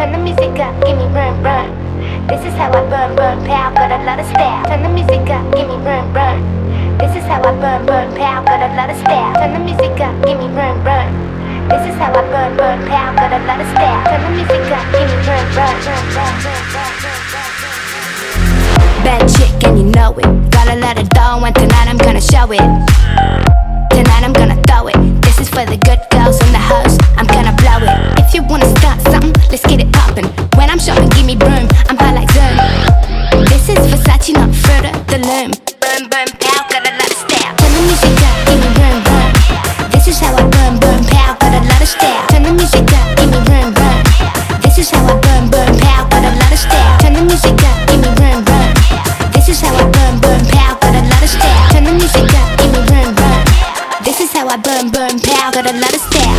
Turn the music up, give me run, run. This is how I burn, burn, pow, got a lot of style. Turn the music up, give me run, run. This is how I burn, burn, pow, got a lot of style. Turn the music up, give me run, run. This is how I burn, burn, pow, got a lot of style. Turn the music up, give me run, run, run, run, run, run, run. Bad chick and you know it. Got a lot of dough and tonight I'm gonna show it. Tonight I'm gonna throw it. This is for the good girls and the hoes. I'm gonna blow it. If you wanna start something, let's get it poppin'. When I'm shopping, give me room. I'm high like Zoom. This is Versace, not Fruit of the Loom. Burn, burn, pow, got a lot of style. Turn the music up, give me room, room. This is how I burn, burn, pow, got a lot of style. Turn the music up, give me room, room. This is how I burn, burn, pow, got a lot of style. Turn the music up, give me room, room. This is how I burn, burn, pow, got a lot of style. Turn the music up, give me room, room. This is how I burn, burn, pow, got a lot of style.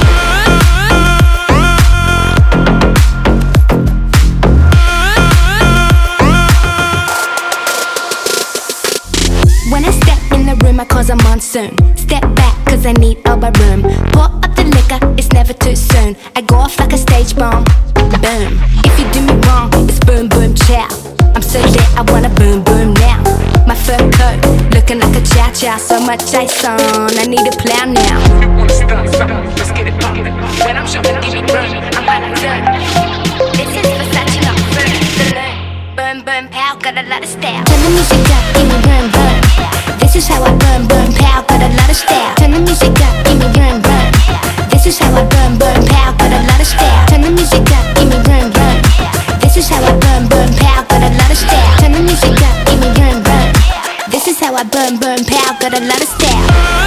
When I step in the room, I cause a monsoon. Step back, cause I need elbow room. Pour up the liquor, it's never too soon. I go off like a stage bomb. Boom. If you do me wrong, it's boom, boom, chow. I'm so lit, I wanna boom, boom now. My fur coat, looking like a chow-chow. So much ice on, I need a plow now. You wanna start something, let's get it poppin'. When I'm shopping, give me run, I'm high like Zoom. This is Versace, not Fruit of the Loom. Burn, burn, pow, got a lot of style. Turn the music up, give me run, run. This is how I burn, burn, pow, got a lot of style. Turn the music up, give me run, run. This is how I burn, burn, pow, got a lot of style. Turn the music up, give me run, run. This is how I burn, burn, pow, got a lot of style. Turn the music up, give me run, run. This is how I burn, burn, pow, got a lot of style.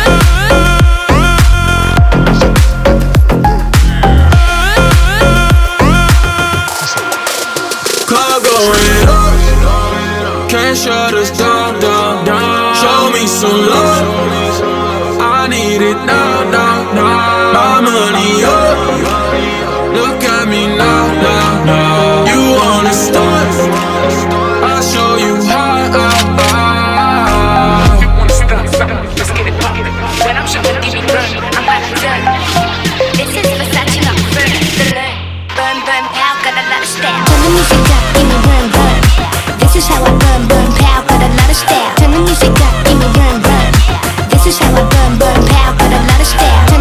Club going up, can't shut us down, down, down. Show me some love, I need it now, now, now. My money up, look at me now, now, now. You wanna start, I'll show you how. You wanna start something, let's get it poppin'. When I'm shopping, give me run, I'm high like Zoom. This is Versace, not Fruit of the Loom. Burn, burn, pow, got a lot of style. Turn the music up, give me run, run. This is how I burn, burn, pow, got a lot of style. Turn the music up, give me run, run. This is how I burn, burn, pow, got a lot of style.